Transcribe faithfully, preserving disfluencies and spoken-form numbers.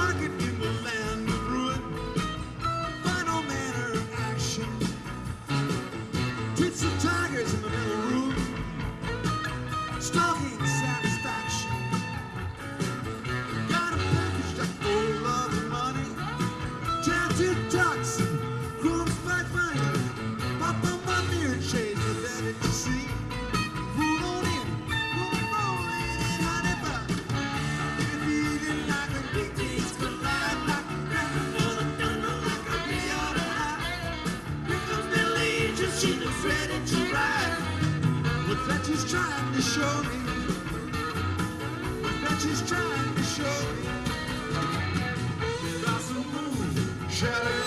market in the land of ruin. Final manner of action. Tits and tigers in the middle room. Stalking satisfaction. Got a package up full of money. Tattooed ducks and chrome spiked money. Pop on my mirror shades are better to see. Roll on in, roll and roll in it, honey bun. If you didn't like a big things collide, like a graphic on a thunder, like a real high. Here comes Middle Ages, she looks ready to ride. What's that she's trying to show me? What's that she's trying to show me? Blossom moon, shadow.